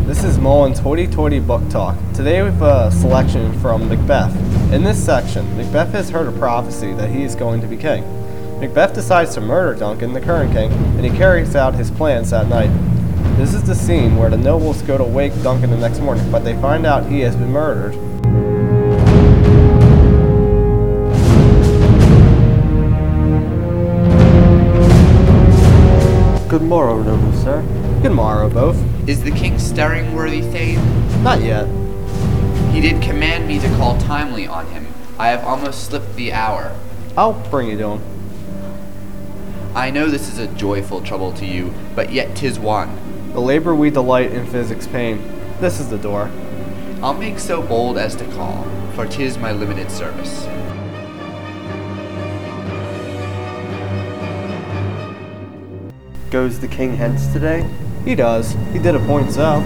This is Mullen's Hoity-Toity Book Talk. Today we have a selection from Macbeth. In this section, Macbeth has heard a prophecy that he is going to be king. Macbeth decides to murder Duncan, the current king, and he carries out his plans that night. This is the scene where the nobles go to wake Duncan the next morning, but they find out he has been murdered. Good morrow, noble sir. Good morrow, both. Is the king stirring, worthy Thane? Not yet. He did command me to call timely on him. I have almost slipped the hour. I'll bring you to him. I know this is a joyful trouble to you, but yet 'tis one. The labor we delight in physics pain. This is the door. I'll make so bold as to call, for 'tis my limited service. Goes the king hence today? He does. He did appoint so.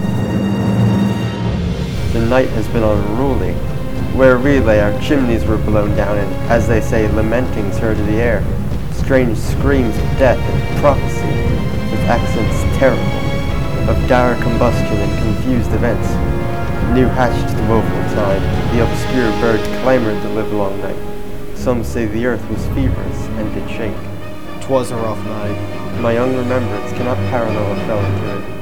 The night has been unruly. Where we lay, our chimneys were blown down, and, as they say, lamentings heard in the air. Strange screams of death and prophecy, with accents terrible, of dire combustion and confused events. New hatched the woeful time, the obscure bird clamored the livelong night. Some say the earth was fevers and did shake. 'Twas a rough night. My young remembrance cannot parallel a fellow to it.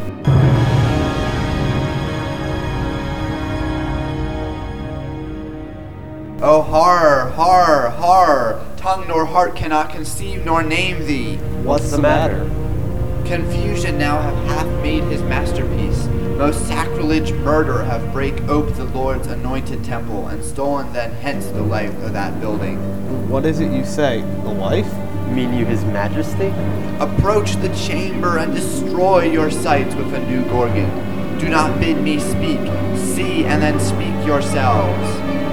Oh, horror, horror, horror! Tongue nor heart cannot conceive nor name thee. What's the matter? Confusion now have half made his masterpiece. Most sacrilege murder have break ope the Lord's anointed temple, and stolen then hence the life of that building. What is it you say? The wife? Mean you his majesty? Approach the chamber and destroy your sights with a new Gorgon. Do not bid me speak. See and then speak yourselves.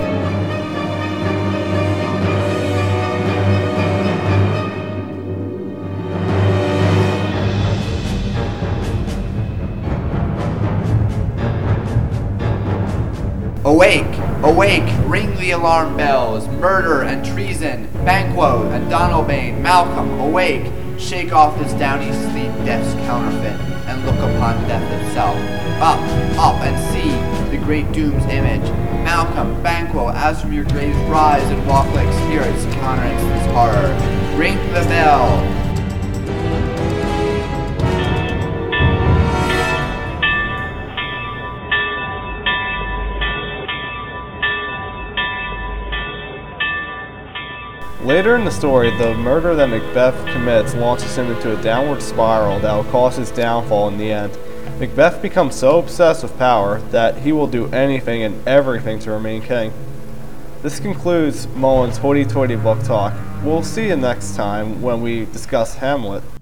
Awake! Awake! Ring the alarm bells! Murder and treason! Banquo and Donalbain! Malcolm, awake! Shake off this downy sleep, death's counterfeit, and look upon death itself. Up, up, and see the great doom's image. Malcolm, Banquo, as from your graves rise and walk like spirits countering this horror. Ring the bell! Later in the story, the murder that Macbeth commits launches him into a downward spiral that will cause his downfall in the end. Macbeth becomes so obsessed with power that he will do anything and everything to remain king. This concludes Mullen's Hoity-Toity Book Talk. We'll see you next time when we discuss Hamlet.